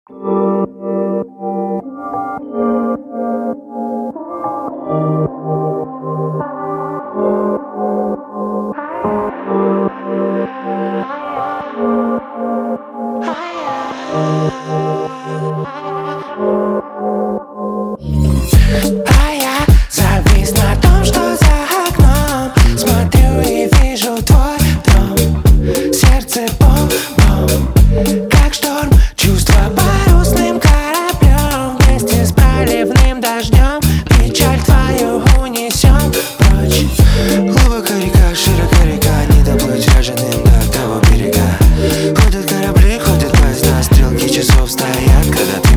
А я завис на том, что за окном. Смотрю и вижу твой дом. Сердце бом-бом, как шторм. Чувства парусным кораблем. Вместе с проливным дождем печаль твою унесем прочь. Глубока река, широка река, не доплыть ряженым до того берега. Ходят корабли, ходят поезда, стрелки часов стоят, когда